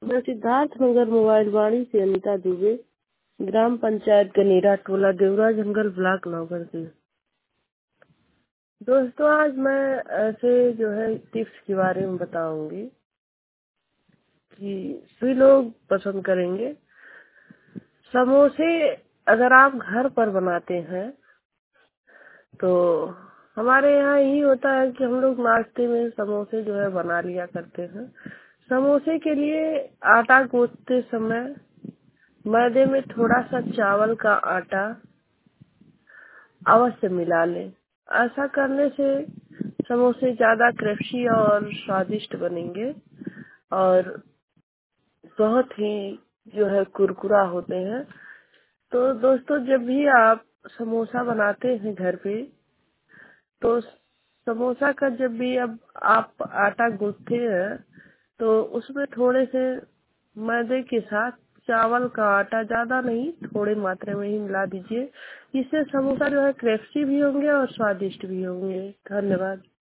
मैं सिद्धार्थ नगर मोबाइल वाणी से अनीता दुबे, ग्राम पंचायत गनेरा, टोला देवरा जंगल, ब्लॉक नौगढ़ से। दोस्तों, आज मैं ऐसे जो है टिप्स के बारे में बताऊंगी कि सभी लोग पसंद करेंगे। समोसे अगर आप घर पर बनाते हैं तो हमारे यहाँ यही होता है कि हम लोग नाश्ते में समोसे जो है बना लिया करते हैं। समोसे के लिए आटा गूंथते समय मैदे में थोड़ा सा चावल का आटा अवश्य मिला लें। ऐसा करने से समोसे ज्यादा क्रंची और स्वादिष्ट बनेंगे और बहुत ही जो है कुरकुरा होते हैं। तो दोस्तों, जब भी आप समोसा बनाते हैं घर पे, तो समोसा का जब भी अब आप आटा गूंथते हैं तो उसमें थोड़े से मैदे के साथ चावल का आटा, ज्यादा नहीं, थोड़े मात्रा में ही मिला दीजिए। इससे समोसा जो है क्रंची भी होंगे और स्वादिष्ट भी होंगे। धन्यवाद।